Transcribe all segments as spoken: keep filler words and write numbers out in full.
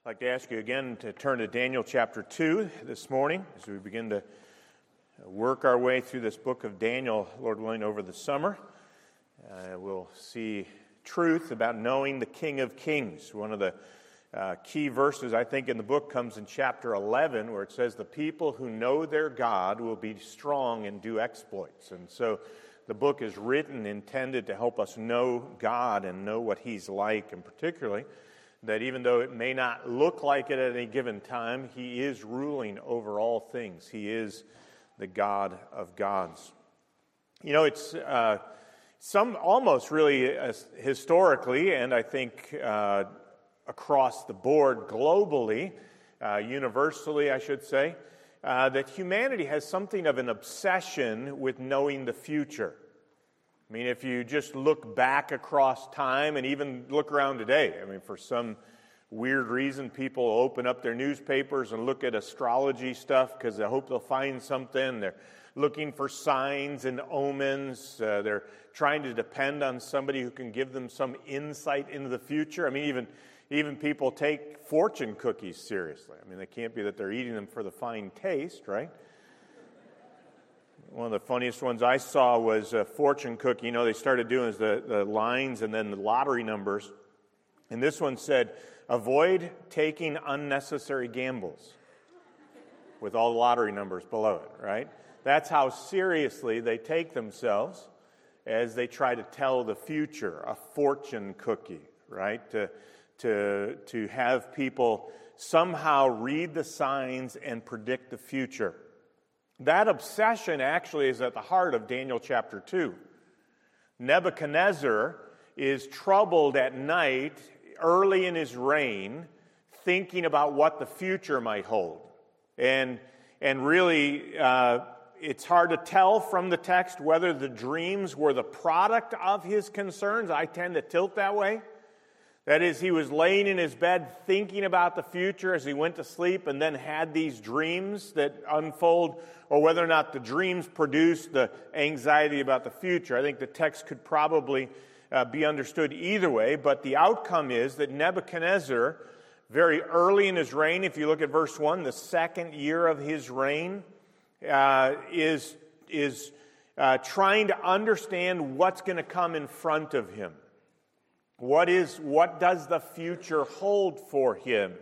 I'd like to ask you again to turn to Daniel chapter two this morning as we begin to work our way through this book of Daniel, Lord willing, over the summer. Uh, we'll see truth about knowing the King of Kings. One of the uh, key verses, I think, in the book comes in chapter eleven, where it says, the people who know their God will be strong and do exploits. And so the book is written, intended to help us know God and know what He's like, and particularly that even though it may not look like it at any given time, He is ruling over all things. He is the God of gods. You know, it's uh, some almost really uh, historically, and I think uh, across the board globally, uh, universally, I should say, uh, that humanity has something of an obsession with knowing the future. I mean, if you just look back across time and even look around today, I mean, for some weird reason, people open up their newspapers and look at astrology stuff because they hope they'll find something. They're looking for signs and omens. Uh, they're trying to depend on somebody who can give them some insight into the future. I mean, even, even people take fortune cookies seriously. I mean, it can't be that they're eating them for the fine taste, right? One of the funniest ones I saw was a fortune cookie. You know, they started doing is the, the lines and then the lottery numbers. And this one said, avoid taking unnecessary gambles, with all the lottery numbers below it, right? That's how seriously they take themselves as they try to tell the future, a fortune cookie, right? To, to, to have people somehow read the signs and predict the future. That obsession actually is at the heart of Daniel chapter two. Nebuchadnezzar is troubled at night, early in his reign, thinking about what the future might hold. And, and really, uh, it's hard to tell from the text whether the dreams were the product of his concerns. I tend to tilt that way. That is, he was laying in his bed thinking about the future as he went to sleep and then had these dreams that unfold, or whether or not the dreams produced the anxiety about the future. I think the text could probably uh, be understood either way, but the outcome is that Nebuchadnezzar, very early in his reign, if you look at verse one, the second year of his reign, uh, is, is uh, trying to understand what's going to come in front of him. What is what does the future hold for him?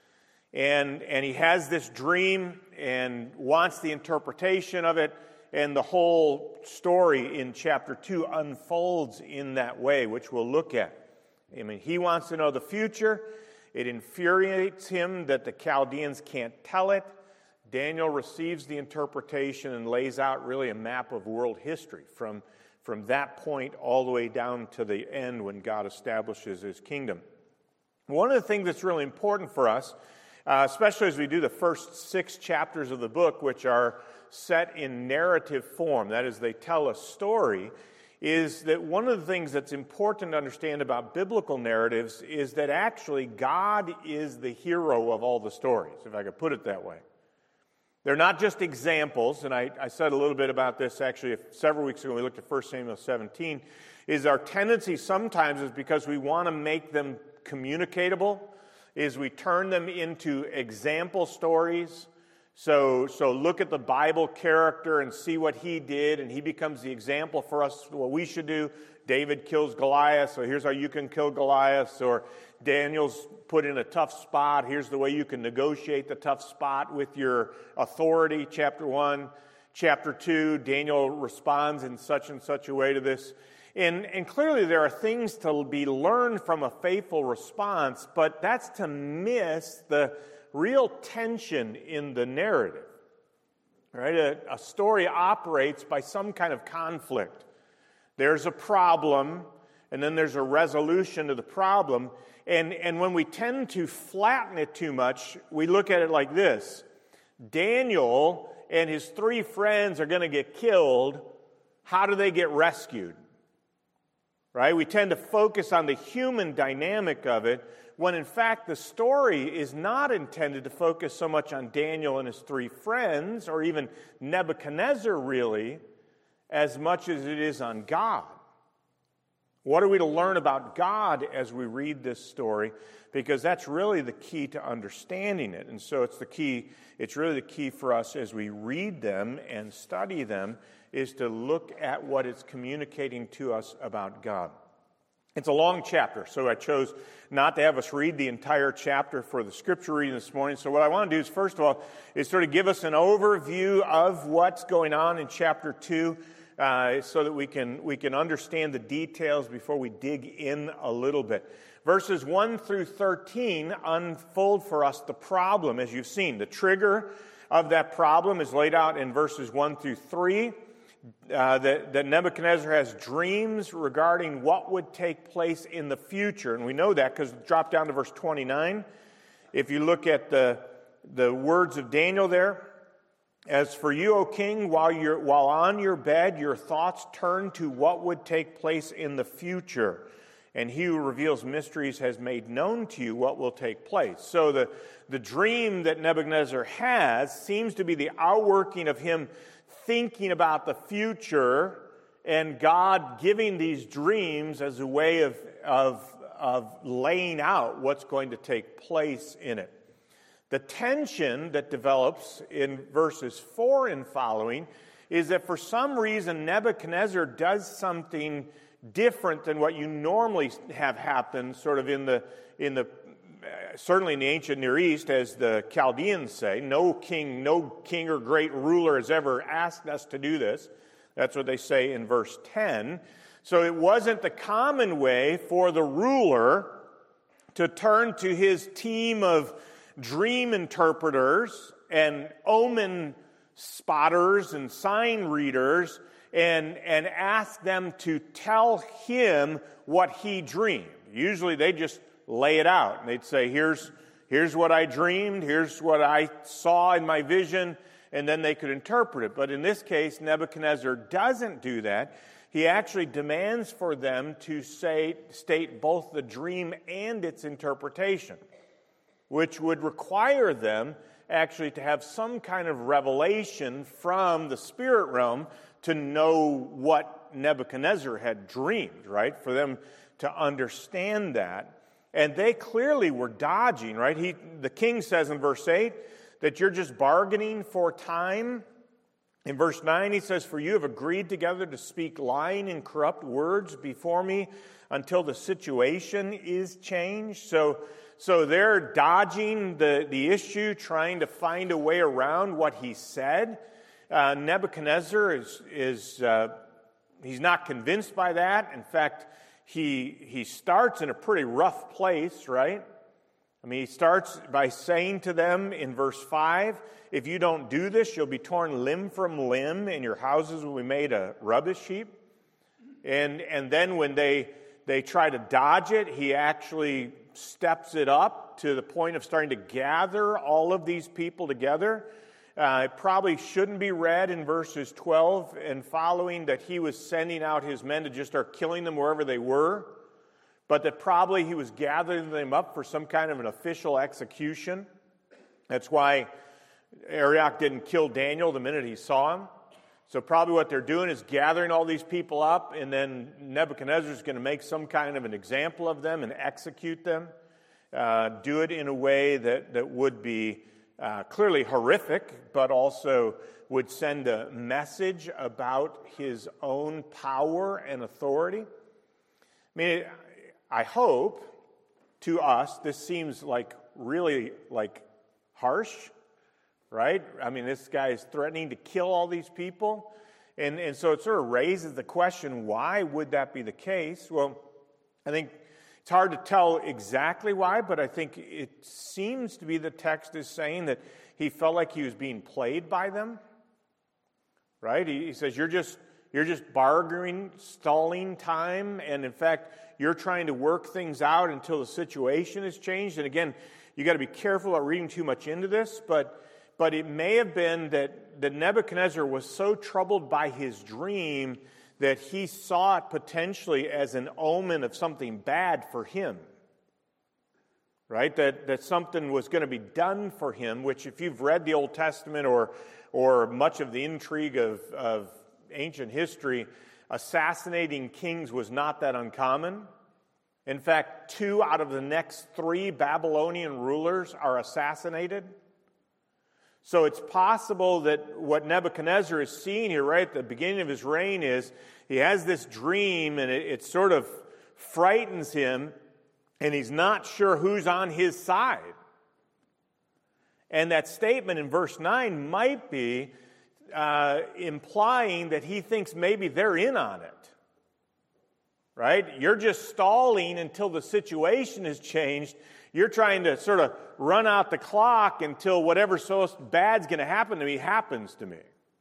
And and he has this dream and wants the interpretation of it, and the whole story in chapter two unfolds in that way, which we'll look at. I mean, he wants to know the future. It infuriates him that the Chaldeans can't tell it. Daniel receives the interpretation and lays out really a map of world history from From that point all the way down to the end when God establishes His kingdom. One of the things that's really important for us, uh, especially as we do the first six chapters of the book, which are set in narrative form, that is, they tell a story, is that one of the things that's important to understand about biblical narratives is that actually God is the hero of all the stories, if I could put it that way. They're not just examples, and I, I said a little bit about this actually several weeks ago when we looked at First Samuel seventeen, is our tendency sometimes is because we want to make them communicatable, is we turn them into example stories. So, so look at the Bible character and see what he did, and he becomes the example for us, what we should do. David kills Goliath, so here's how you can kill Goliath. Or Daniel's put in a tough spot, here's the way you can negotiate the tough spot with your authority, chapter one. Chapter two, Daniel responds in such and such a way to this. And, and clearly there are things to be learned from a faithful response, but that's to miss the real tension in the narrative. Right? A, a story operates by some kind of conflict. There's a problem, and then there's a resolution to the problem. And, and when we tend to flatten it too much, we look at it like this. Daniel and his three friends are going to get killed. How do they get rescued? Right? We tend to focus on the human dynamic of it, when in fact the story is not intended to focus so much on Daniel and his three friends, or even Nebuchadnezzar really, as much as it is on God. What are we to learn about God as we read this story? Because that's really the key to understanding it. And so it's the key, it's really the key for us as we read them and study them, is to look at what it's communicating to us about God. It's a long chapter, so I chose not to have us read the entire chapter for the scripture reading this morning. So what I want to do is, first of all, is sort of give us an overview of what's going on in chapter two, uh, so that we can we can understand the details before we dig in a little bit. Verses one through thirteen unfold for us the problem, as you've seen. The trigger of that problem is laid out in verses one through three. Uh, that, that Nebuchadnezzar has dreams regarding what would take place in the future. And we know that because drop down to verse twenty-nine. If you look at the, the words of Daniel there, as for you, O king, while you're while on your bed, your thoughts turn to what would take place in the future. And he who reveals mysteries has made known to you what will take place. So the, the dream that Nebuchadnezzar has seems to be the outworking of him thinking about the future and God giving these dreams as a way of, of, of laying out what's going to take place in it. The tension that develops in verses four and following is that for some reason Nebuchadnezzar does something different than what you normally have happen sort of in the in the certainly in the ancient Near East, as the Chaldeans say. No king, no king or great ruler has ever asked us to do this. That's what they say in verse ten. So it wasn't the common way for the ruler to turn to his team of dream interpreters and omen spotters and sign readers and, and ask them to tell him what he dreamed. Usually they just lay it out. And they'd say, here's, here's what I dreamed, here's what I saw in my vision, and then they could interpret it. But in this case, Nebuchadnezzar doesn't do that. He actually demands for them to say, state both the dream and its interpretation, which would require them actually to have some kind of revelation from the spirit realm to know what Nebuchadnezzar had dreamed, right? For them to understand that. And they clearly were dodging, right? He, the king says in verse eight that you're just bargaining for time. In verse nine, he says, for you have agreed together to speak lying and corrupt words before me until the situation is changed. So, so they're dodging the, the issue, trying to find a way around what he said. Uh, Nebuchadnezzar is, is uh, he's not convinced by that. In fact, He he starts in a pretty rough place, right? I mean, he starts by saying to them in verse five, if you don't do this, you'll be torn limb from limb, and your houses will be made a rubbish heap. And and then when they they try to dodge it, he actually steps it up to the point of starting to gather all of these people together. Uh, it probably shouldn't be read in verses twelve and following that he was sending out his men to just start killing them wherever they were, but that probably he was gathering them up for some kind of an official execution. That's why Arioch didn't kill Daniel the minute he saw him. So probably what they're doing is gathering all these people up, and then Nebuchadnezzar is going to make some kind of an example of them and execute them, uh, do it in a way that, that would be Uh, clearly horrific, but also would send a message about his own power and authority. I mean, I hope to us this seems like really like harsh, right? I mean, this guy is threatening to kill all these people. And, and so it sort of raises the question, why would that be the case? Well, I think it's hard to tell exactly why, but I think it seems to be the text is saying that he felt like he was being played by them, right? He, he says, you're just you're just bargaining, stalling time, and in fact, you're trying to work things out until the situation is changed. And again, you got to be careful about reading too much into this, but but it may have been that, that Nebuchadnezzar was so troubled by his dream that he saw it potentially as an omen of something bad for him, right? That, that something was going to be done for him, which if you've read the Old Testament or, or much of the intrigue of, of ancient history, assassinating kings was not that uncommon. In fact, two out of the next three Babylonian rulers are assassinated. So it's possible that what Nebuchadnezzar is seeing here right at the beginning of his reign is he has this dream, and it, it sort of frightens him, and he's not sure who's on his side. And that statement in verse nine might be uh, implying that he thinks maybe they're in on it. Right? You're just stalling until the situation has changed. You're trying to sort of run out the clock until whatever so bad's going to happen to me happens to me.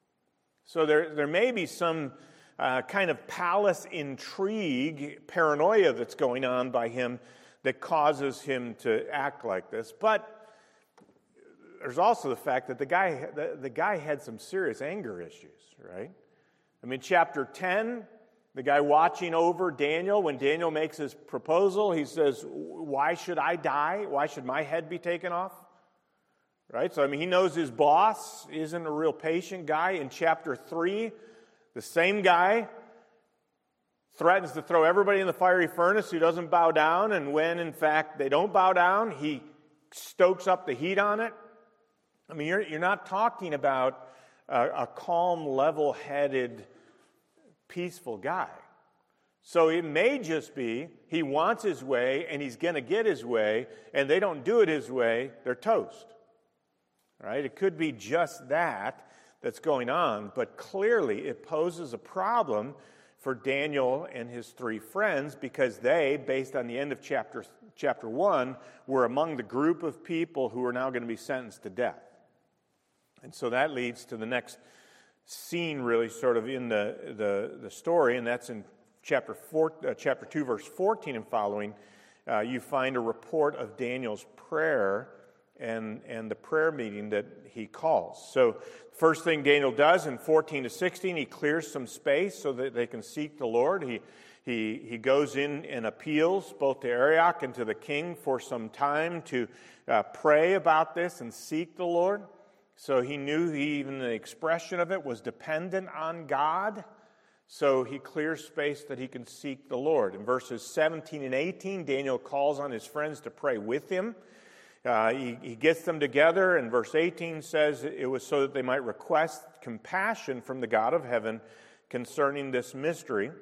So there, there may be some uh, kind of palace intrigue, paranoia that's going on by him that causes him to act like this. But there's also the fact that the guy, the, the guy had some serious anger issues, right? I mean, chapter ten, the guy watching over Daniel, when Daniel makes his proposal, he says, why should I die? Why should my head be taken off? Right? So, I mean, he knows his boss isn't a real patient guy. In chapter three, the same guy threatens to throw everybody in the fiery furnace who doesn't bow down, and when, in fact, they don't bow down, he stokes up the heat on it. I mean, you're, you're not talking about a, a calm, level-headed, peaceful guy. So it may just be he wants his way and he's going to get his way, and they don't do it his way, they're toast. Right? It could be just that that's going on, but clearly it poses a problem for Daniel and his three friends because they, based on the end of chapter chapter one, were among the group of people who are now going to be sentenced to death. And so that leads to the next scene really sort of in the, the, the story, and that's in chapter four, uh, chapter two, verse fourteen and following. Uh, you find a report of Daniel's prayer and, and the prayer meeting that he calls. So first thing Daniel does in fourteen to sixteen, he clears some space so that they can seek the Lord. He, he, he goes in and appeals both to Arioch and to the king for some time to uh, pray about this and seek the Lord. So he knew he, even the expression of it was dependent on God. So he clears space that he can seek the Lord. In verses seventeen and eighteen, Daniel calls on his friends to pray with him. Uh, he, he gets them together, and verse eighteen says it was so that they might request compassion from the God of heaven concerning this mystery,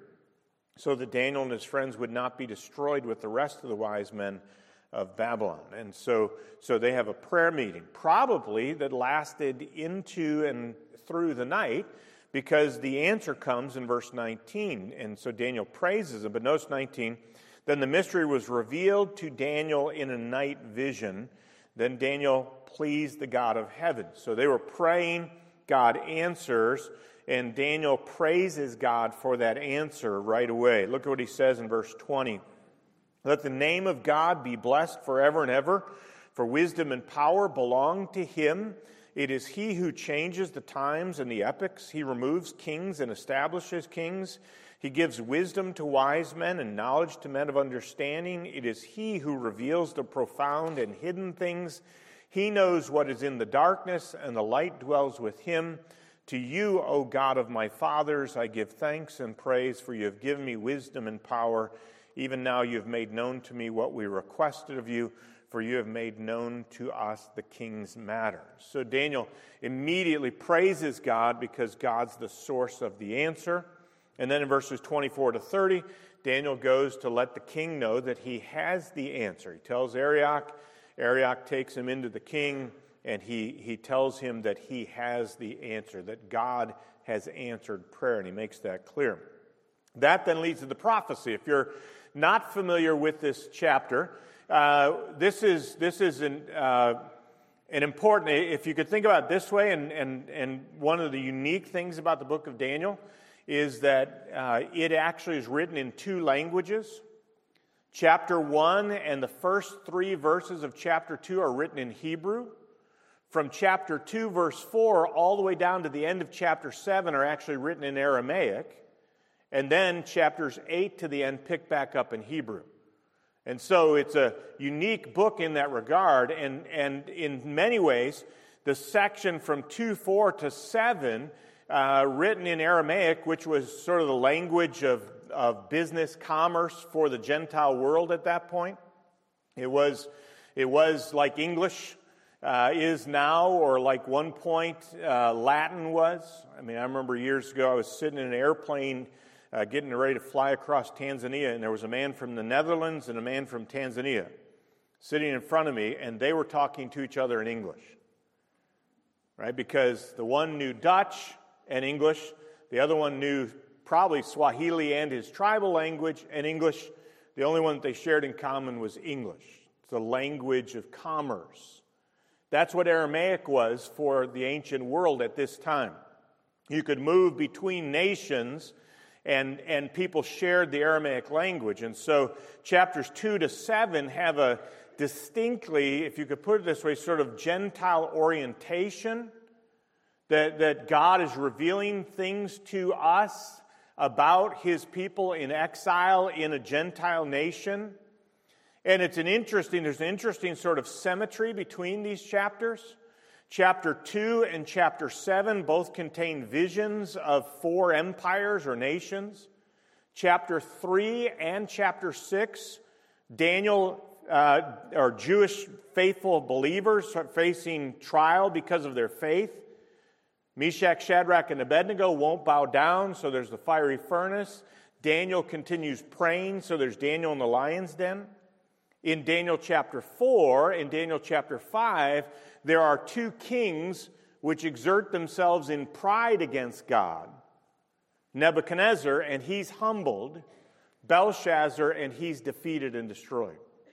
so that Daniel and his friends would not be destroyed with the rest of the wise men of Babylon. And so, so they have a prayer meeting, probably that lasted into and through the night, because the answer comes in verse nineteen. And so Daniel praises him. But notice nineteen, then the mystery was revealed to Daniel in a night vision. Then Daniel pleased the God of heaven. So they were praying, God answers, and Daniel praises God for that answer right away. Look at what he says in verse twenty. Let the name of God be blessed forever and ever, for wisdom and power belong to him. It is he who changes the times and the epochs. He removes kings and establishes kings. He gives wisdom to wise men and knowledge to men of understanding. It is he who reveals the profound and hidden things. He knows what is in the darkness, and the light dwells with him. To you, O God of my fathers, I give thanks and praise, for you have given me wisdom and power. Even now you have made known to me what we requested of you, for you have made known to us the king's matter. So Daniel immediately praises God because God's the source of the answer. And then in verses twenty-four to thirty, Daniel goes to let the king know that he has the answer. He tells Arioch, Arioch takes him into the king, and he, he tells him that he has the answer, that God has answered prayer, and he makes that clear. That then leads to the prophecy. If you're not familiar with this chapter, uh, this is this is an uh, an important. If you could think about it this way, and and and one of the unique things about the book of Daniel is that uh, it actually is written in two languages. Chapter one and the first three verses of chapter two are written in Hebrew. From chapter two, verse four, all the way down to the end of chapter seven are actually written in Aramaic. And then chapters eight to the end pick back up in Hebrew. And so it's a unique book in that regard. And, and in many ways, the section from two four to seven uh, written in Aramaic, which was sort of the language of, of business commerce for the Gentile world at that point. It was, it was like English uh, is now, or like one point uh, Latin was. I mean, I remember years ago I was sitting in an airplane uh, getting ready to fly across Tanzania, and there was a man from the Netherlands and a man from Tanzania sitting in front of me, and they were talking to each other in English, right? Because the one knew Dutch and English, the other one knew probably Swahili and his tribal language and English. The only one that they shared in common was English. It's the language of commerce. That's what Aramaic was for the ancient world at this time. You could move between nations, and, and people shared the Aramaic language. And so chapters two to seven have a distinctly, if you could put it this way, sort of Gentile orientation, that, that God is revealing things to us about his people in exile in a Gentile nation. And it's an interesting, there's an interesting sort of symmetry between these chapters. Chapter two and chapter seven both contain visions of four empires or nations. Chapter three and chapter six, Daniel, uh, or Jewish faithful believers facing trial because of their faith. Meshach, Shadrach, and Abednego won't bow down, so there's the fiery furnace. Daniel continues praying, so there's Daniel in the lion's den. In Daniel chapter four and Daniel chapter five, there are two kings which exert themselves in pride against God. Nebuchadnezzar, and he's humbled. Belshazzar, and he's defeated and destroyed.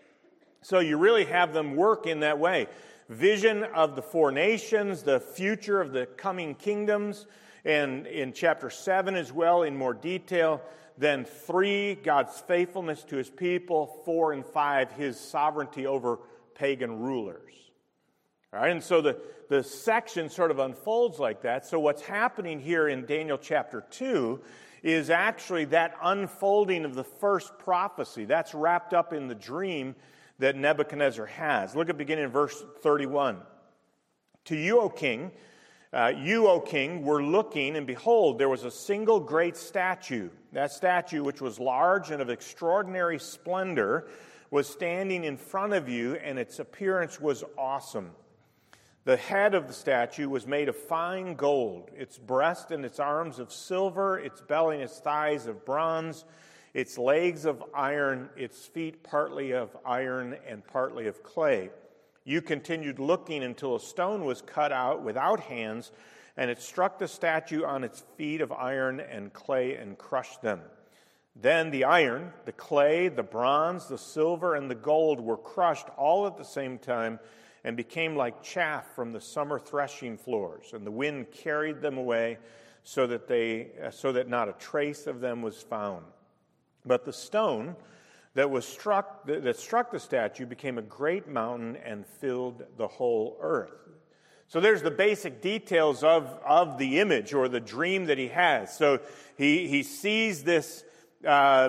So you really have them work in that way. Vision of the four nations, the future of the coming kingdoms, and in chapter seven as well in more detail. Then three, God's faithfulness to his people. Four and five, his sovereignty over pagan rulers. All right, and so the, the section sort of unfolds like that. So what's happening here in Daniel chapter two is actually that unfolding of the first prophecy. That's wrapped up in the dream that Nebuchadnezzar has. Look at beginning in verse thirty-one. To you, O king, uh, you, O king, were looking, and behold, there was a single great statue. That statue, which was large and of extraordinary splendor, was standing in front of you, and its appearance was awesome. The head of the statue was made of fine gold, its breast and its arms of silver, its belly and its thighs of bronze, its legs of iron, its feet partly of iron and partly of clay. You continued looking until a stone was cut out without hands, and it struck the statue on its feet of iron and clay and crushed them. Then the iron, the clay, the bronze, the silver, and the gold were crushed all at the same time and became like chaff from the summer threshing floors, and the wind carried them away so that they, so that not a trace of them was found. But the stone that was struck that struck the statue became a great mountain and filled the whole earth. So there's the basic details of, of the image or the dream that he has. So he, he sees this uh,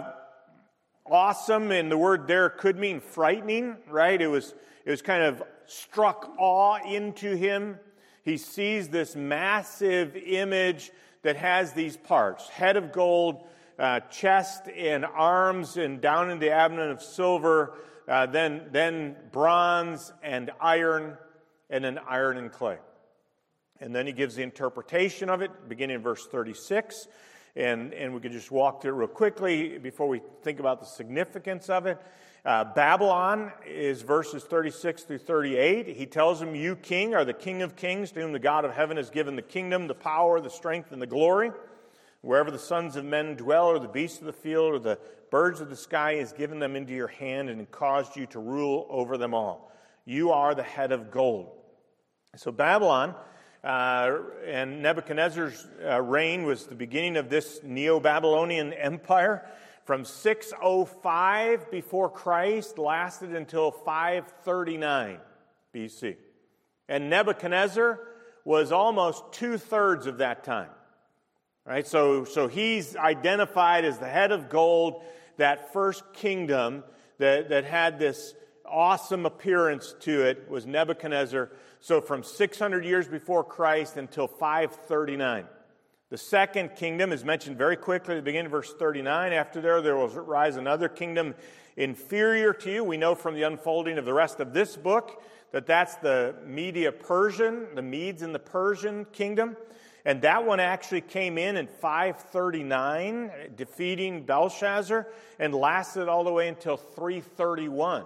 awesome, and the word there could mean frightening, right? It was, it was kind of struck awe into him. He sees this massive image that has these parts: head of gold, uh, chest and arms, and down in the abdomen of silver, uh, then, then bronze and iron, and then iron and clay. And then he gives the interpretation of it, beginning in verse thirty-six. And, and we could just walk through it real quickly before we think about the significance of it. Uh, Babylon is verses thirty-six through thirty-eight. He tells him, you, king, are the king of kings, to whom the God of heaven has given the kingdom, the power, the strength, and the glory. Wherever the sons of men dwell, or the beasts of the field, or the birds of the sky, he has given them into your hand and caused you to rule over them all. You are the head of gold. So Babylon uh, and Nebuchadnezzar's uh, reign was the beginning of this Neo-Babylonian empire. From six oh five before Christ, lasted until five thirty-nine B C. And Nebuchadnezzar was almost two-thirds of that time. Right? So, so he's identified as the head of gold, that first kingdom that, that had this awesome appearance to it was Nebuchadnezzar. So from six hundred years before Christ until five thirty-nine. The second kingdom is mentioned very quickly at the beginning of verse thirty-nine. After there, there will rise another kingdom inferior to you. We know from the unfolding of the rest of this book that that's the Media-Persian, the Medes and the Persian kingdom. And that one actually came in in five thirty-nine, defeating Belshazzar, and lasted all the way until three thirty-one.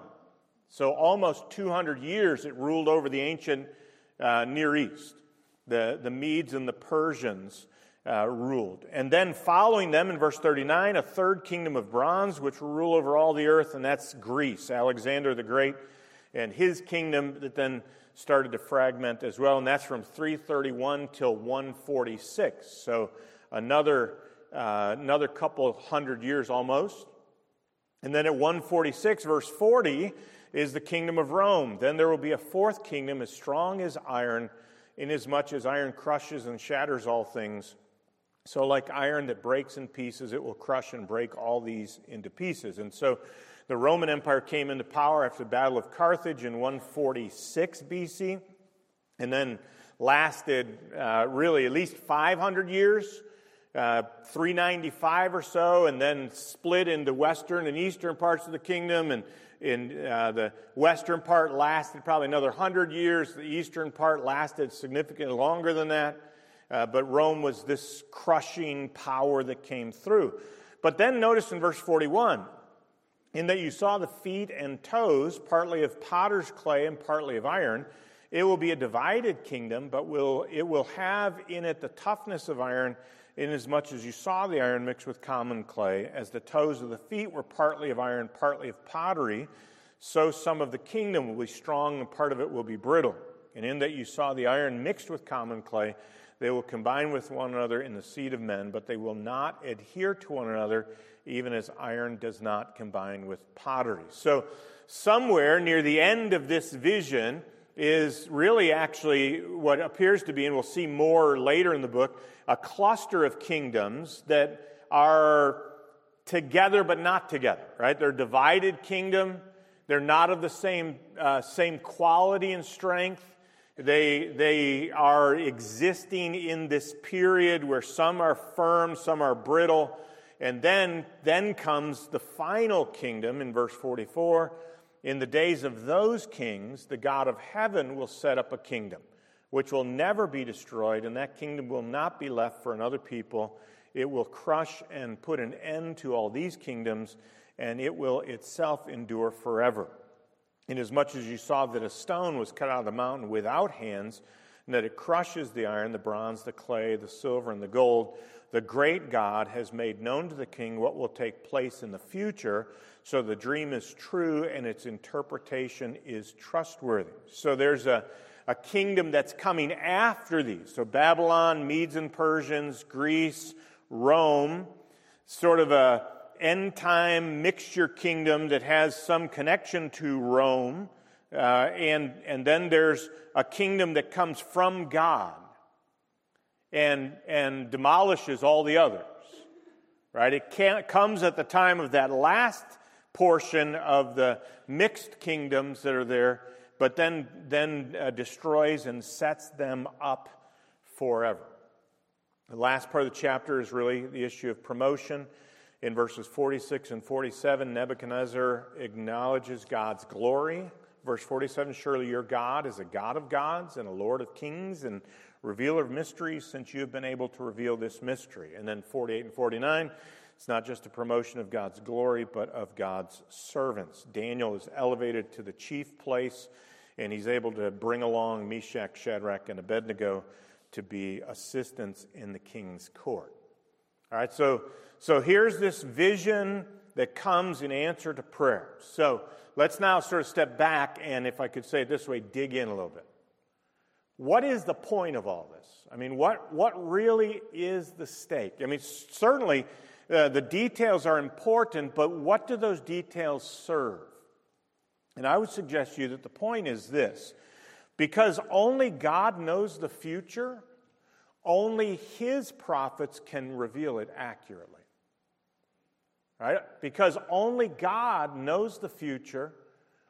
So almost two hundred years it ruled over the ancient uh, Near East. The, the Medes and the Persians uh, ruled. And then following them in verse thirty-nine, a third kingdom of bronze, which will rule over all the earth, and that's Greece, Alexander the Great, and his kingdom that then started to fragment as well, and that's from three thirty-one till one forty-six. So another uh, another couple hundred years almost. And then at one forty-six, verse forty, is the kingdom of Rome. Then there will be a fourth kingdom as strong as iron, inasmuch as iron crushes and shatters all things. So like iron that breaks in pieces, it will crush and break all these into pieces. And so the Roman Empire came into power after the Battle of Carthage in one forty-six B C, and then lasted uh, really at least five hundred years, uh, three ninety-five or so, and then split into western and eastern parts of the kingdom. And in uh, the western part lasted probably another one hundred years. The eastern part lasted significantly longer than that. Uh, but Rome was this crushing power that came through. But then notice in verse forty-one, in that you saw the feet and toes, partly of potter's clay and partly of iron. It will be a divided kingdom, but will it will have in it the toughness of iron, inasmuch as you saw the iron mixed with common clay. As the toes of the feet were partly of iron, partly of pottery, so some of the kingdom will be strong and part of it will be brittle. And in that you saw the iron mixed with common clay, they will combine with one another in the seed of men, but they will not adhere to one another, even as iron does not combine with pottery. So somewhere near the end of this vision is really actually what appears to be, and we'll see more later in the book, a cluster of kingdoms that are together but not together, right? They're divided kingdom. They're not of the same uh, same quality and strength. They, they are existing in this period where some are firm, some are brittle. And then, then comes the final kingdom in verse forty-four. In the days of those kings, the God of heaven will set up a kingdom which will never be destroyed, and that kingdom will not be left for another people. It will crush and put an end to all these kingdoms, and it will itself endure forever. Inasmuch as you saw that a stone was cut out of the mountain without hands, and that it crushes the iron, the bronze, the clay, the silver, and the gold, the great God has made known to the king what will take place in the future, so the dream is true and its interpretation is trustworthy. So there's a, a kingdom that's coming after these. So Babylon, Medes and Persians, Greece, Rome, sort of a end-time mixture kingdom that has some connection to Rome. Uh, and, and then there's a kingdom that comes from God and, and demolishes all the others. Right? It can't, comes at the time of that last portion of the mixed kingdoms that are there, but then, then uh, destroys and sets them up forever. The last part of the chapter is really the issue of promotion. In verses forty-six and forty-seven, Nebuchadnezzar acknowledges God's glory. Verse forty-seven, surely your God is a God of gods and a Lord of kings and revealer of mysteries, since you have been able to reveal this mystery. And then forty-eight and forty-nine, it's not just a promotion of God's glory, but of God's servants. Daniel is elevated to the chief place, and he's able to bring along Meshach, Shadrach, and Abednego to be assistants in the king's court. All right, so, so here's this vision that comes in answer to prayer. So let's now sort of step back and, if I could say it this way, dig in a little bit. What is the point of all this? I mean, what, what really is the stake? I mean, certainly uh, the details are important, but what do those details serve? And I would suggest to you that the point is this. Because only God knows the future, only His prophets can reveal it accurately. Right? Because only God knows the future,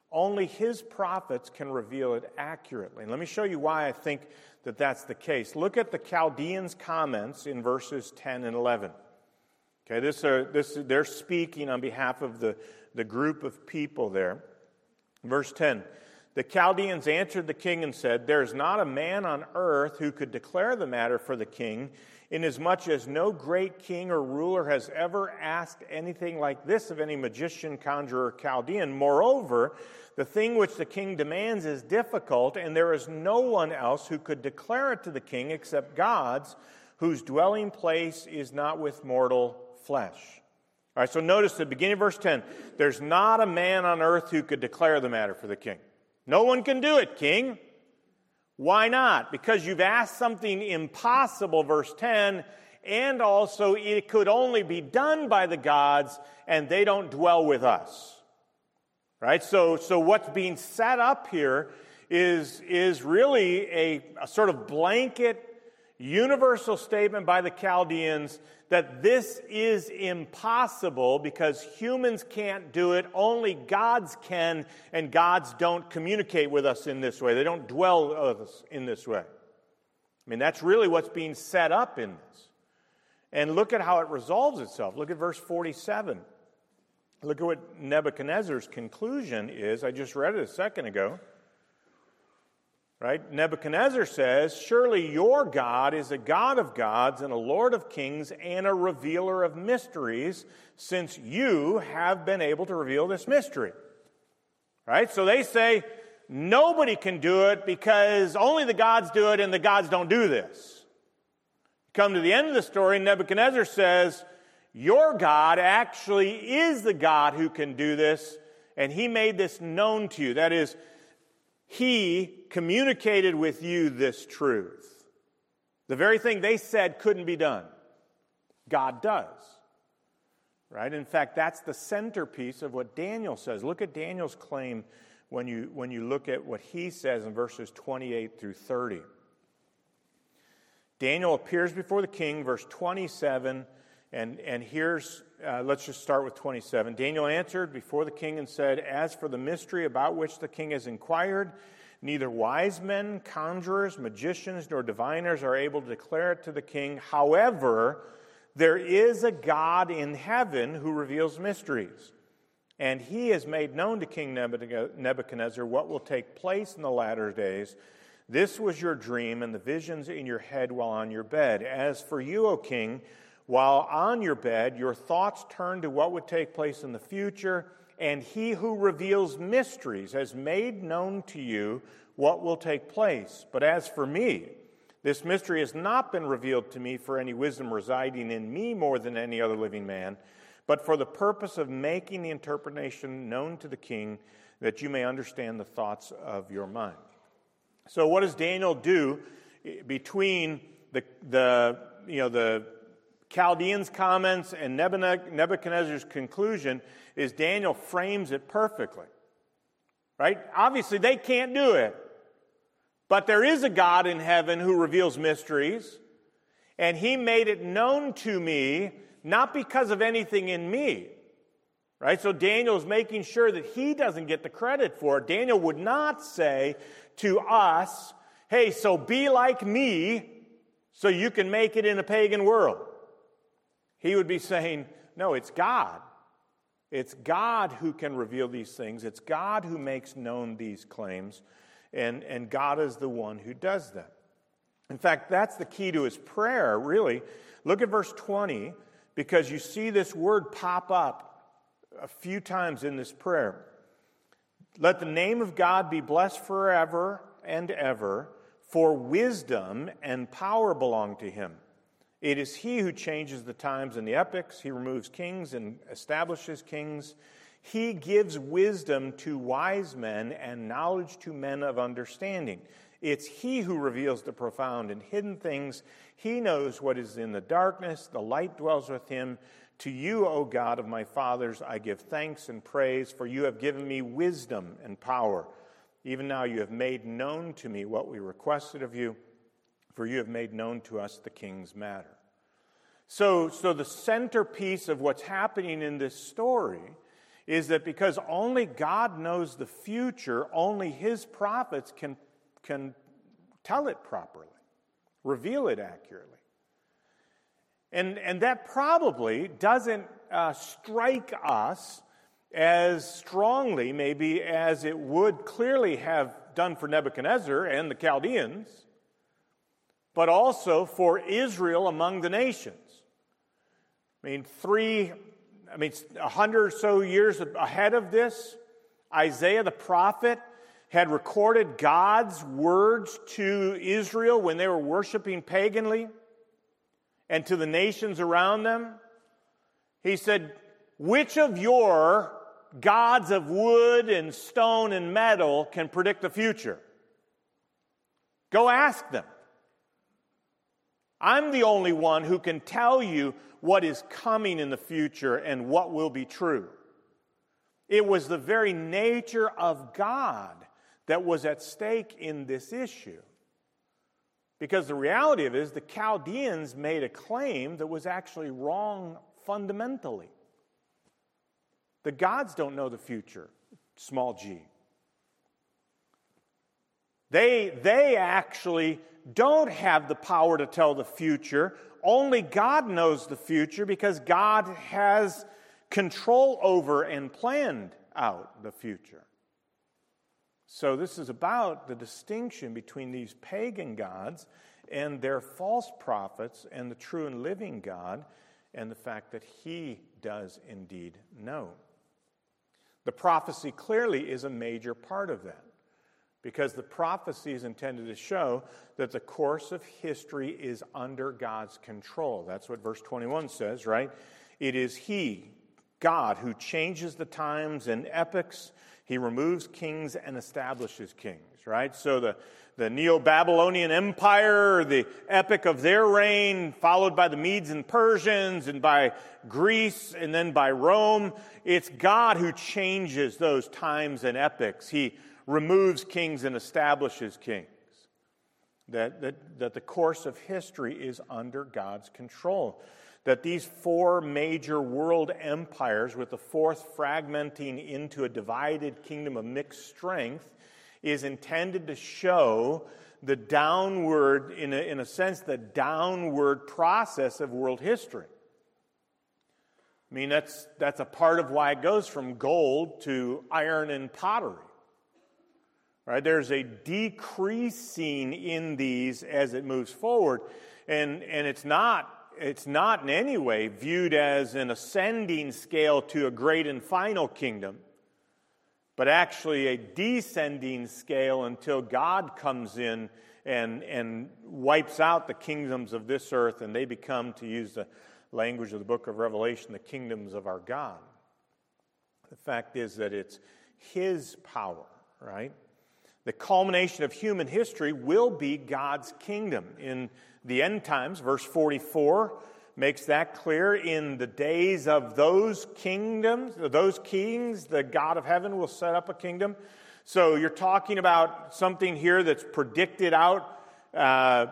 Only his prophets can reveal it accurately. And let me show you why I think that that's the case. Look at the Chaldeans' comments in verses ten and eleven. Okay, this are, this, they're speaking on behalf of the, the group of people there. Verse ten, the Chaldeans answered the king and said, there is not a man on earth who could declare the matter for the king, inasmuch as no great king or ruler has ever asked anything like this of any magician, conjurer, or Chaldean. Moreover, the thing which the king demands is difficult, and there is no one else who could declare it to the king except God's, whose dwelling place is not with mortal flesh. All right, so notice the beginning of verse ten. There's not a man on earth who could declare the matter for the king. No one can do it, king. Why not? Because you've asked something impossible, verse ten, and also it could only be done by the gods, and they don't dwell with us. Right? So, so what's being set up here is, is really a, a sort of blanket, universal statement by the Chaldeans that this is impossible because humans can't do it, only gods can, and gods don't communicate with us in this way. They don't dwell with us in this way. I mean, that's really what's being set up in this. And look at how it resolves itself. Look at verse forty-seven. Look at what Nebuchadnezzar's conclusion is. I just read it a second ago. Right? Nebuchadnezzar says, surely your God is a God of gods and a Lord of kings and a revealer of mysteries, since you have been able to reveal this mystery. Right? So they say, nobody can do it because only the gods do it and the gods don't do this. Come to the end of the story, Nebuchadnezzar says, your God actually is the God who can do this, and he made this known to you. That is, he communicated with you this truth. The very thing they said couldn't be done, God does. Right? In fact, that's the centerpiece of what Daniel says. Look at Daniel's claim when you, when you look at what he says in verses twenty-eight through thirty. Daniel appears before the king, verse twenty-seven, and, and here's, uh, let's just start with twenty-seven. Daniel answered before the king and said, as for the mystery about which the king has inquired, neither wise men, conjurers, magicians, nor diviners are able to declare it to the king. However, there is a God in heaven who reveals mysteries. And he has made known to King Nebuchadnezzar what will take place in the latter days. This was your dream and the visions in your head while on your bed. As for you, O king, while on your bed, your thoughts turn to what would take place in the future, and he who reveals mysteries has made known to you what will take place. But as for me, this mystery has not been revealed to me for any wisdom residing in me more than any other living man, but for the purpose of making the interpretation known to the king, that you may understand the thoughts of your mind. So what does Daniel do between the, the you know, the Chaldeans' comments and Nebuchadnezzar's conclusion is Daniel frames it perfectly. Right? Obviously, they can't do it. But there is a God in heaven who reveals mysteries, and he made it known to me, not because of anything in me. Right? So Daniel is making sure that he doesn't get the credit for it. Daniel would not say to us, hey, so be like me so you can make it in a pagan world. He would be saying, no, it's God. It's God who can reveal these things. It's God who makes known these claims. And, and God is the one who does that. In fact, that's the key to his prayer, really. Look at verse twenty, because you see this word pop up a few times in this prayer. Let the name of God be blessed forever and ever, for wisdom and power belong to him. It is he who changes the times and the epochs. He removes kings and establishes kings. He gives wisdom to wise men and knowledge to men of understanding. It's he who reveals the profound and hidden things. He knows what is in the darkness. The light dwells with him. To you, O God of my fathers, I give thanks and praise, for you have given me wisdom and power. Even now you have made known to me what we requested of you, for you have made known to us the king's matter. So, so the centerpiece of what's happening in this story is that because only God knows the future, only His prophets can, can tell it properly, reveal it accurately. And, and that probably doesn't uh, strike us as strongly, maybe, as it would clearly have done for Nebuchadnezzar and the Chaldeans, but also for Israel among the nations. I mean, three, I mean, a hundred or so years ahead of this, Isaiah the prophet had recorded God's words to Israel when they were worshiping paganly and to the nations around them. He said, which of your gods of wood and stone and metal can predict the future? Go ask them. I'm the only one who can tell you what is coming in the future and what will be true. It was the very nature of God that was at stake in this issue. Because the reality of it is the Chaldeans made a claim that was actually wrong fundamentally. The gods don't know the future, small g. They, they actually don't have the power to tell the future. Only God knows the future because God has control over and planned out the future. So this is about the distinction between these pagan gods and their false prophets and the true and living God, and the fact that He does indeed know. The prophecy clearly is a major part of that, because the prophecy is intended to show that the course of history is under God's control. That's what verse twenty-one says, right? It is He, God, who changes the times and epochs. He removes kings and establishes kings, right? So the, the Neo-Babylonian Empire, the epoch of their reign, followed by the Medes and Persians, and by Greece, and then by Rome. It's God who changes those times and epochs. He removes kings and establishes kings. That, that, that the course of history is under God's control. That these four major world empires, with the fourth fragmenting into a divided kingdom of mixed strength, is intended to show the downward, in a, in a sense, the downward process of world history. I mean, that's, that's a part of why it goes from gold to iron and pottery. Right? There's a decreasing in these as it moves forward, and, and it's not It's not in any way viewed as an ascending scale to a great and final kingdom, but actually a descending scale until God comes in and, and wipes out the kingdoms of this earth, and they become, to use the language of the book of Revelation, the kingdoms of our God. The fact is that it's His power, right? The culmination of human history will be God's kingdom. In the end times, verse forty-four makes that clear. In the days of those kingdoms, those kings, the God of heaven will set up a kingdom. So you're talking about something here that's predicted out uh,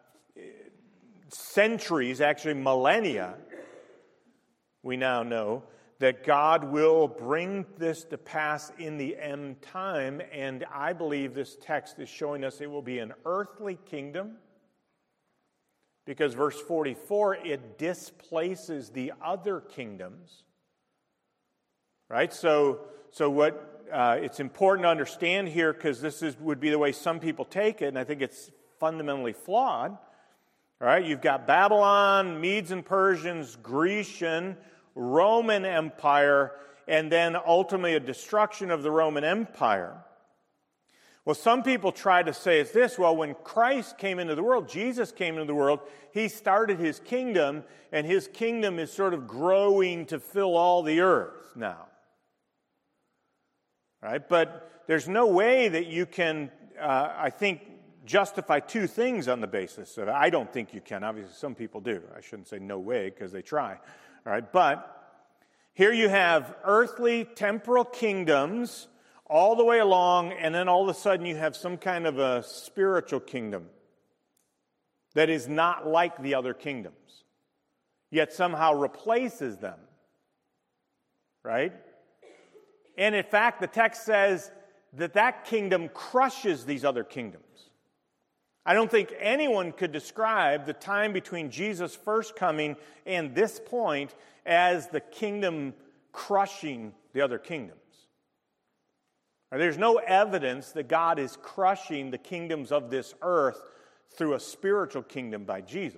centuries, actually millennia. We now know that God will bring this to pass in the end time, and I believe this text is showing us it will be an earthly kingdom, because verse forty-four, it displaces the other kingdoms, right? So, so what uh, it's important to understand here, because this is would be the way some people take it, and I think it's fundamentally flawed. All right, you've got Babylon, Medes and Persians, Grecian, Roman Empire, and then ultimately a destruction of the Roman Empire. Well, some people try to say it's this: well, when Christ came into the world, Jesus came into the world, He started His kingdom, and His kingdom is sort of growing to fill all the earth now. Right? But there's no way that you can, uh, I think, justify two things on the basis of it. I don't think you can. Obviously, some people do. I shouldn't say no way, because they try. All right, but here you have earthly, temporal kingdoms all the way along, and then all of a sudden you have some kind of a spiritual kingdom that is not like the other kingdoms, yet somehow replaces them, right? And in fact, the text says that that kingdom crushes these other kingdoms. I don't think anyone could describe the time between Jesus' first coming and this point as the kingdom crushing the other kingdoms. There's no evidence that God is crushing the kingdoms of this earth through a spiritual kingdom by Jesus.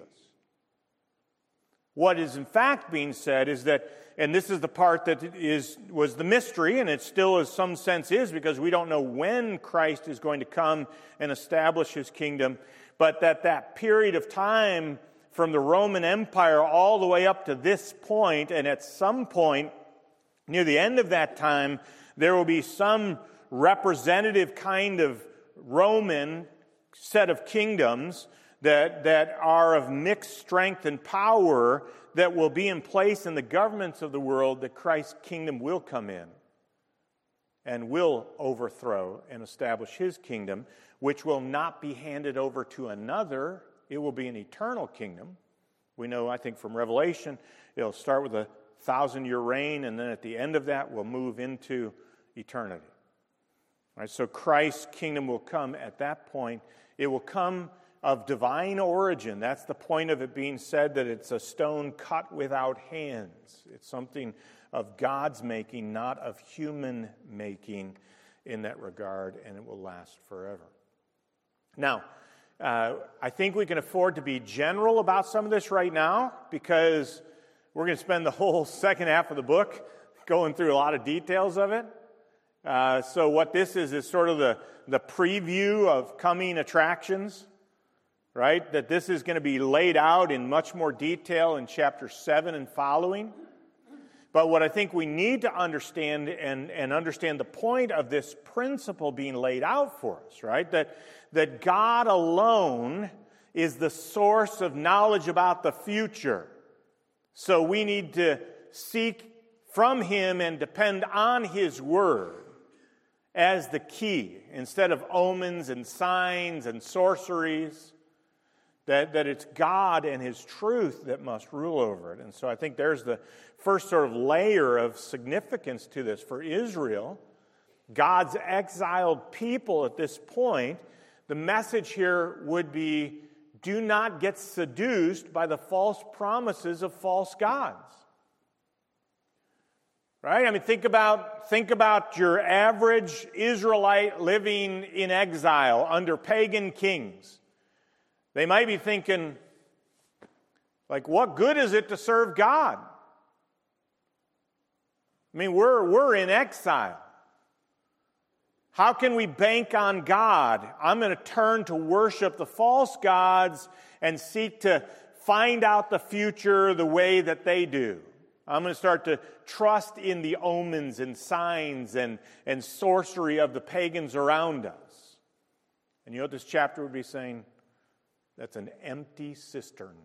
What is in fact being said is that, and this is the part that is was the mystery, and it still in some sense is, because we don't know when Christ is going to come and establish his kingdom, but that that period of time from the Roman Empire all the way up to this point, and at some point near the end of that time, there will be some representative kind of Roman set of kingdoms that, that are of mixed strength and power that will be in place in the governments of the world, that Christ's kingdom will come in and will overthrow and establish his kingdom, which will not be handed over to another. It will be an eternal kingdom. We know, I think, from Revelation, it'll start with a thousand-year reign, and then at the end of that, we'll move into eternity. All right, so Christ's kingdom will come at that point. It will come of divine origin. That's the point of it being said that it's a stone cut without hands. It's something of God's making, not of human making in that regard, and it will last forever. Now, uh, I think we can afford to be general about some of this right now, because we're going to spend the whole second half of the book going through a lot of details of it. Uh, so what this is is sort of the, the preview of coming attractions, right? That this is going to be laid out in much more detail in chapter seven and following. But what I think we need to understand and, and understand the point of this principle being laid out for us, right? That, that God alone is the source of knowledge about the future. So we need to seek from him and depend on his word as the key, instead of omens and signs and sorceries, that, that it's God and his truth that must rule over it. And so I think there's the first sort of layer of significance to this for Israel, God's exiled people at this point. The message here would be, do not get seduced by the false promises of false gods. Right? I mean, think about, think about your average Israelite living in exile under pagan kings. They might be thinking, like, what good is it to serve God? I mean, we're, we're in exile. How can we bank on God? I'm going to turn to worship the false gods and seek to find out the future the way that they do. I'm going to start to trust in the omens and signs and, and sorcery of the pagans around us. And you know what this chapter would be saying? That's an empty cistern.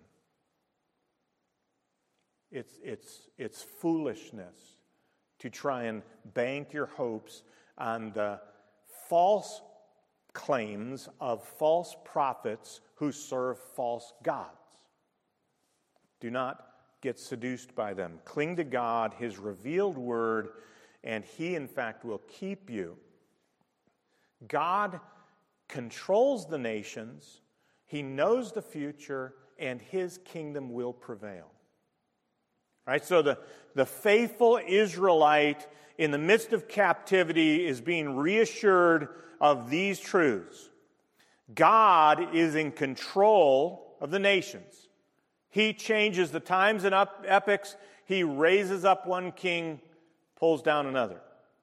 It's, it's, it's foolishness to try and bank your hopes on the false claims of false prophets who serve false gods. Do not get seduced by them. Cling to God, his revealed word, and he, in fact, will keep you. God controls the nations, he knows the future, and his kingdom will prevail. Right? So the, the faithful Israelite in the midst of captivity is being reassured of these truths. God is in control of the nations. He changes the times and up epochs. He raises up one king, pulls down another.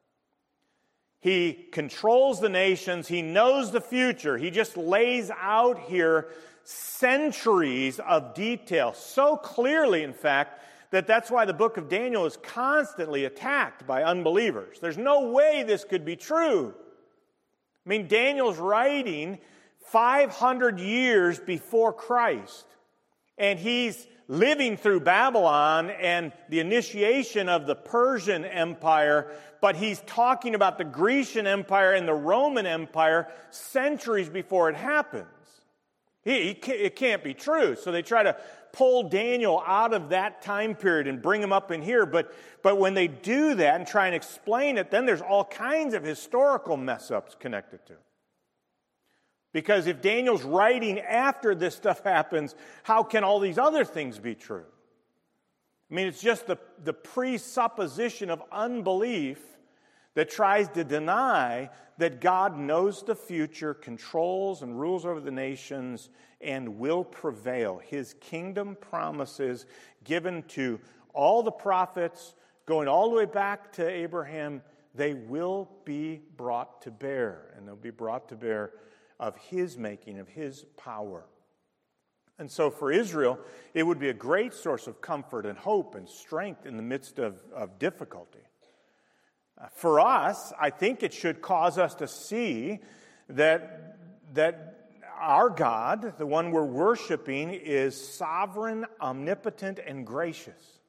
He controls the nations. He knows the future. He just lays out here centuries of detail so clearly, in fact, that that's why the book of Daniel is constantly attacked by unbelievers. There's no way this could be true. I mean, Daniel's writing five hundred years before Christ. And he's living through Babylon and the initiation of the Persian Empire, but he's talking about the Grecian Empire and the Roman Empire centuries before it happens. He, he can't, it can't be true. So they try to pull Daniel out of that time period and bring him up in here. But, but when they do that and try and explain it, then there's all kinds of historical mess-ups connected to it. Because if Daniel's writing after this stuff happens, how can all these other things be true? I mean, it's just the, the presupposition of unbelief that tries to deny that God knows the future, controls and rules over the nations, and will prevail. His kingdom promises given to all the prophets, going all the way back to Abraham, they will be brought to bear, and they'll be brought to bear of his making, of his power. And so for Israel, it would be a great source of comfort and hope and strength in the midst of, of difficulty. Uh, for us, I think it should cause us to see that, that our God, the one we're worshiping, is sovereign, omnipotent, and gracious.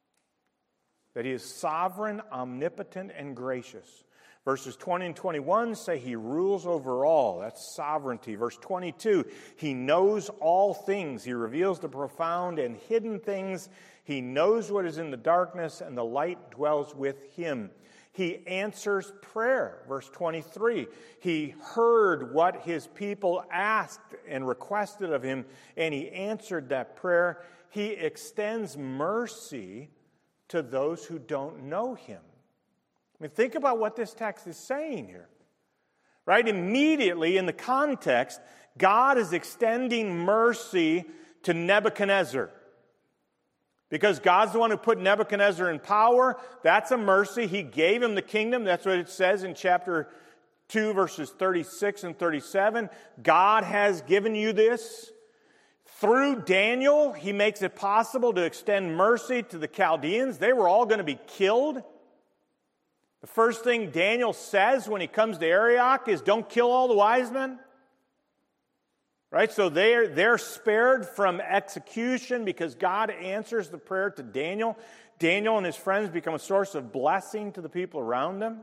That he is sovereign, omnipotent, and gracious. Verses twenty and twenty-one say he rules over all. That's sovereignty. Verse twenty-two, he knows all things. He reveals the profound and hidden things. He knows what is in the darkness, and the light dwells with him. He answers prayer. Verse twenty-three, he heard what his people asked and requested of him, and he answered that prayer. He extends mercy to those who don't know him. I mean, think about what this text is saying here. Right? Immediately in the context, God is extending mercy to Nebuchadnezzar. Because God's the one who put Nebuchadnezzar in power. That's a mercy. He gave him the kingdom. That's what it says in chapter two, verses thirty-six and thirty-seven. God has given you this. Through Daniel, he makes it possible to extend mercy to the Chaldeans. They were all going to be killed. The first thing Daniel says when he comes to Arioch is, don't kill all the wise men. Right? So they're, they're spared from execution because God answers the prayer to Daniel. Daniel and his friends become a source of blessing to the people around them.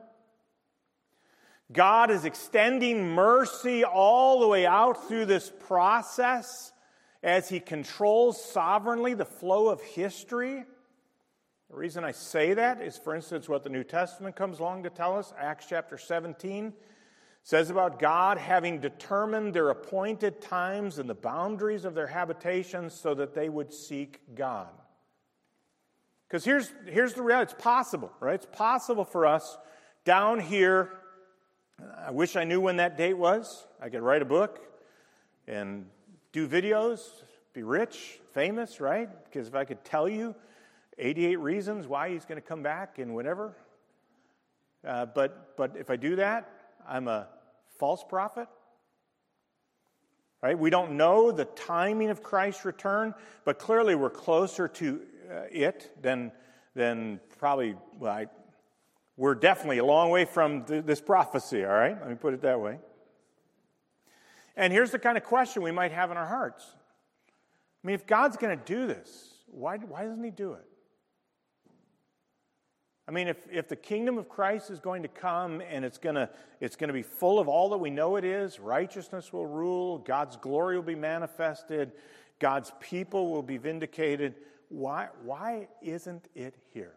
God is extending mercy all the way out through this process as he controls sovereignly the flow of history. The reason I say that is, for instance, what the New Testament comes along to tell us. Acts chapter seventeen says about God having determined their appointed times and the boundaries of their habitations so that they would seek God. Because here's, here's the reality. It's possible, right? It's possible for us down here. I wish I knew when that date was. I could write a book and do videos, be rich, famous, right? Because if I could tell you eighty-eight reasons why he's going to come back and whatever. Uh, but but if I do that, I'm a false prophet. Right? We don't know the timing of Christ's return, but clearly we're closer to uh, it than than probably. Well, I, we're definitely a long way from th- this prophecy. All right, let me put it that way. And here's the kind of question we might have in our hearts. I mean, if God's going to do this, why why doesn't he do it? I mean, if, if the kingdom of Christ is going to come and it's going to it's going to be full of all that we know it is, righteousness will rule, God's glory will be manifested, God's people will be vindicated, why why isn't it here?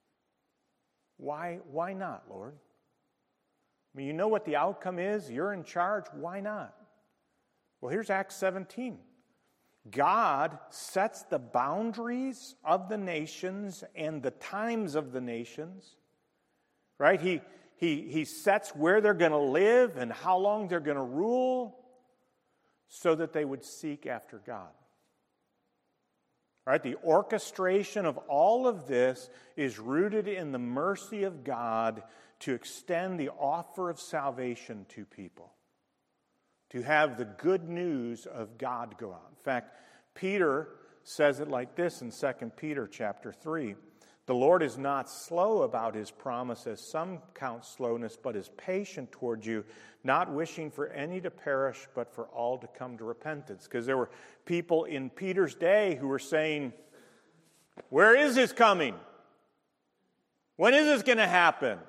Why why not, Lord? I mean, you know what the outcome is. You're in charge. Why not? Well, here's Acts seventeen. God sets the boundaries of the nations and the times of the nations, right? He, he, he sets where they're going to live and how long they're going to rule so that they would seek after God. Right? The orchestration of all of this is rooted in the mercy of God to extend the offer of salvation to people. To have the good news of God go out. In fact, Peter says it like this in Second Peter chapter three. The Lord is not slow about his promise, as some count slowness, but is patient toward you, not wishing for any to perish, but for all to come to repentance. Because there were people in Peter's day who were saying, where is his coming? When is this going to happen?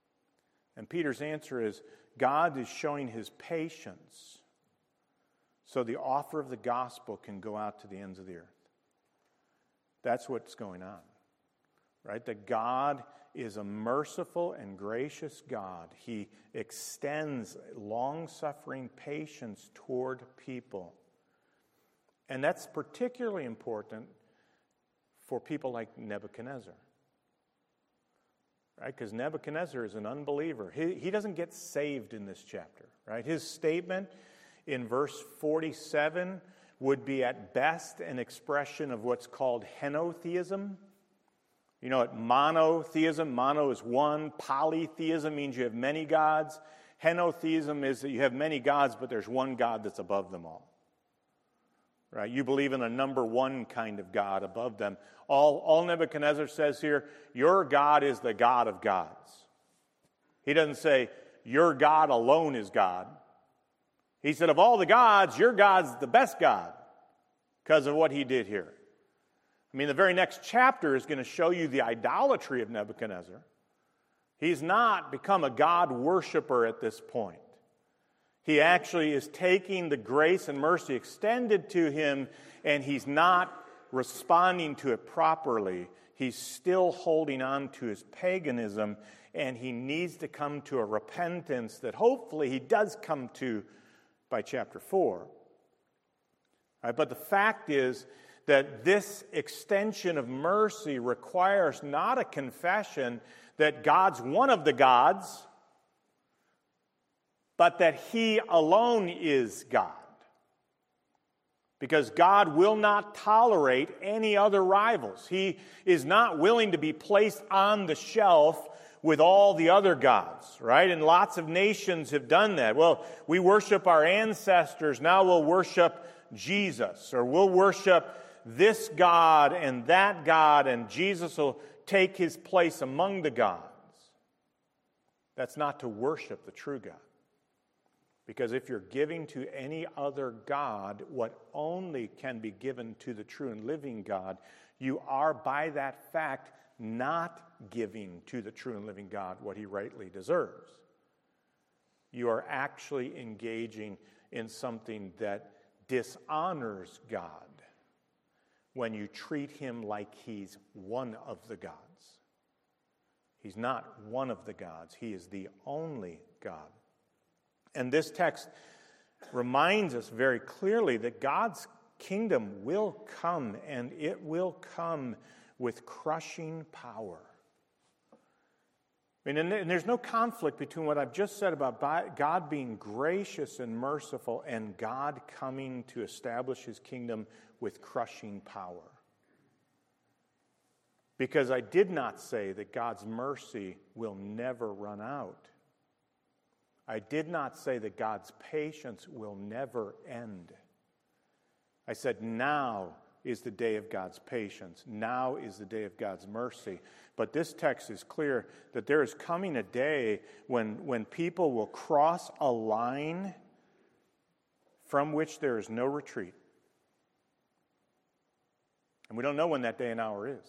And Peter's answer is, God is showing his patience so the offer of the gospel can go out to the ends of the earth. That's what's going on, right? That God is a merciful and gracious God. He extends long-suffering patience toward people. And that's particularly important for people like Nebuchadnezzar. Right? Because Nebuchadnezzar is an unbeliever. He, he doesn't get saved in this chapter. Right? His statement in verse forty-seven would be at best an expression of what's called henotheism. You know what monotheism, mono is one, polytheism means you have many gods. Henotheism is that you have many gods, but there's one God that's above them all. Right? You believe in a number one kind of God above them. All, all Nebuchadnezzar says here, your God is the God of gods. He doesn't say, your God alone is God. He said, of all the gods, your God's the best God because of what he did here. I mean, the very next chapter is going to show you the idolatry of Nebuchadnezzar. He's not become a God worshiper at this point. He actually is taking the grace and mercy extended to him, and he's not responding to it properly. He's still holding on to his paganism, and he needs to come to a repentance that hopefully he does come to by chapter four. All right, but the fact is that this extension of mercy requires not a confession that God's one of the gods, but that he alone is God. Because God will not tolerate any other rivals. He is not willing to be placed on the shelf with all the other gods, right? And lots of nations have done that. Well, we worship our ancestors, now we'll worship Jesus, or we'll worship this God and that God, and Jesus will take his place among the gods. That's not to worship the true God. Because if you're giving to any other God what only can be given to the true and living God, you are by that fact not giving to the true and living God what he rightly deserves. You are actually engaging in something that dishonors God when you treat him like he's one of the gods. He's not one of the gods. He is the only God. And this text reminds us very clearly that God's kingdom will come, and it will come with crushing power. I mean, and there's no conflict between what I've just said about God being gracious and merciful and God coming to establish his kingdom with crushing power. Because I did not say that God's mercy will never run out. I did not say that God's patience will never end. I said now is the day of God's patience. Now is the day of God's mercy. But this text is clear that there is coming a day when, when people will cross a line from which there is no retreat. And we don't know when that day and hour is.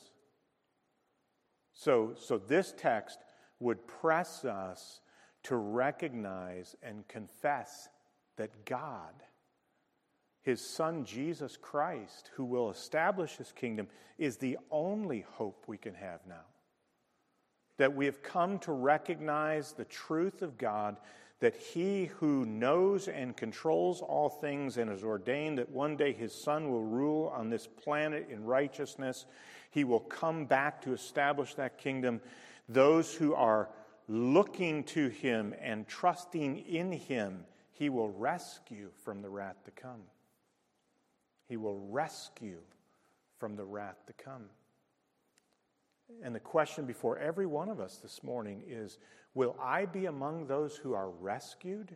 So, so this text would press us to recognize and confess that God, his Son Jesus Christ, who will establish his kingdom, is the only hope we can have now. That we have come to recognize the truth of God, that he who knows and controls all things and has ordained that one day his Son will rule on this planet in righteousness, he will come back to establish that kingdom. Those who are looking to him and trusting in him, he will rescue from the wrath to come. He will rescue from the wrath to come. And the question before every one of us this morning is, will I be among those who are rescued?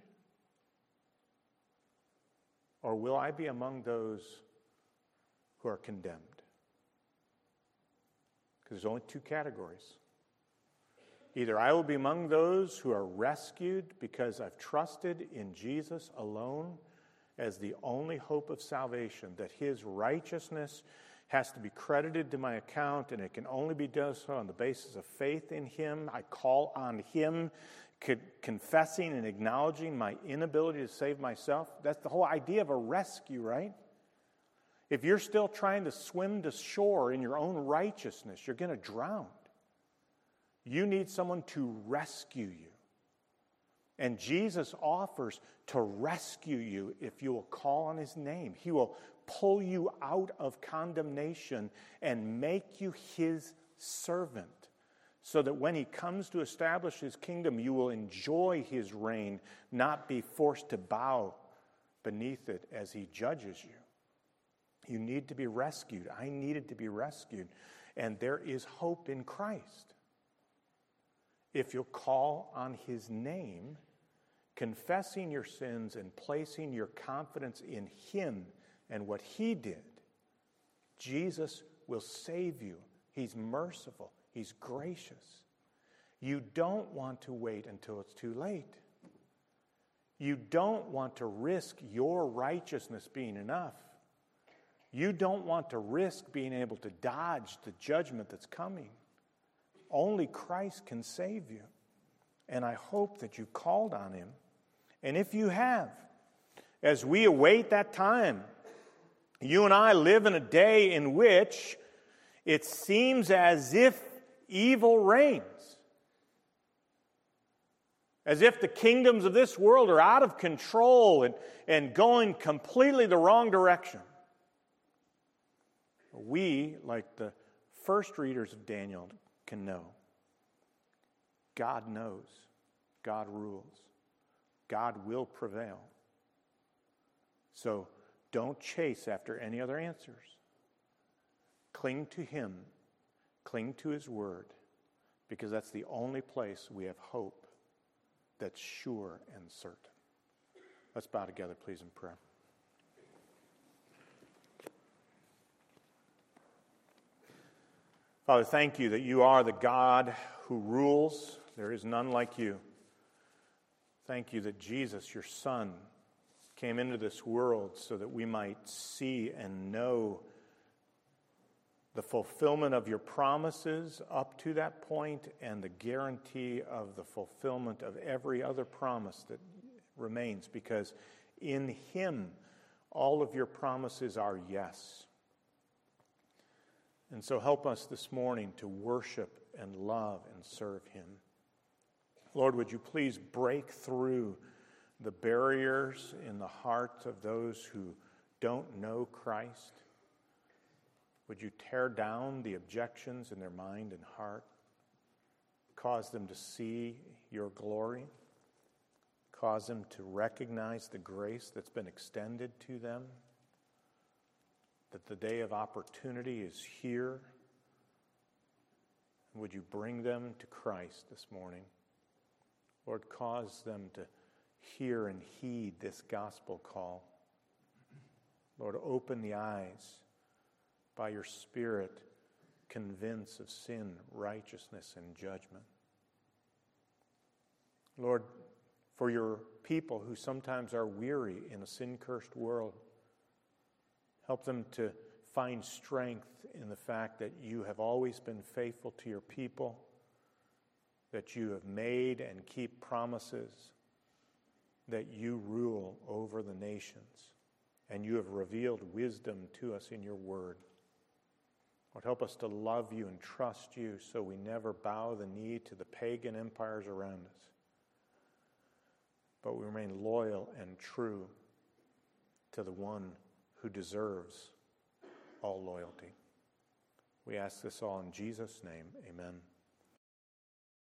Or will I be among those who are condemned? Because there's only two categories. Either I will be among those who are rescued because I've trusted in Jesus alone as the only hope of salvation, that his righteousness has to be credited to my account, and it can only be done so on the basis of faith in him. I call on him confessing and acknowledging my inability to save myself. That's the whole idea of a rescue, right? If you're still trying to swim to shore in your own righteousness, you're going to drown. You need someone to rescue you. And Jesus offers to rescue you if you will call on his name. He will pull you out of condemnation and make you his servant, so that when he comes to establish his kingdom, you will enjoy his reign, not be forced to bow beneath it as he judges you. You need to be rescued. I needed to be rescued. And there is hope in Christ. If you'll call on his name, confessing your sins and placing your confidence in him and what he did, Jesus will save you. He's merciful. He's gracious. You don't want to wait until it's too late. You don't want to risk your righteousness being enough. You don't want to risk being able to dodge the judgment that's coming. Only Christ can save you. And I hope that you called on him. And if you have, as we await that time, you and I live in a day in which it seems as if evil reigns. As if the kingdoms of this world are out of control and, and going completely the wrong direction. We, like the first readers of Daniel, can know God knows, God rules, God will prevail. So don't chase after any other answers. Cling to him, cling to his word, because that's the only place we have hope that's sure and certain. Let's bow together, please, in prayer. Father, thank you that you are the God who rules. There is none like you. Thank you that Jesus, your Son, came into this world so that we might see and know the fulfillment of your promises up to that point and the guarantee of the fulfillment of every other promise that remains, because in him all of your promises are yes. And so help us this morning to worship and love and serve him. Lord, would you please break through the barriers in the hearts of those who don't know Christ? Would you tear down the objections in their mind and heart? Cause them to see your glory. Cause them to recognize the grace that's been extended to them. That the day of opportunity is here. Would you bring them to Christ this morning? Lord, cause them to hear and heed this gospel call. Lord, open the eyes. By your Spirit, convince of sin, righteousness, and judgment. Lord, for your people who sometimes are weary in a sin-cursed world, help them to find strength in the fact that you have always been faithful to your people, that you have made and keep promises, that you rule over the nations, and you have revealed wisdom to us in your word. Lord, help us to love you and trust you so we never bow the knee to the pagan empires around us, but we remain loyal and true to the one who deserves all loyalty. We ask this all in Jesus' name. Amen.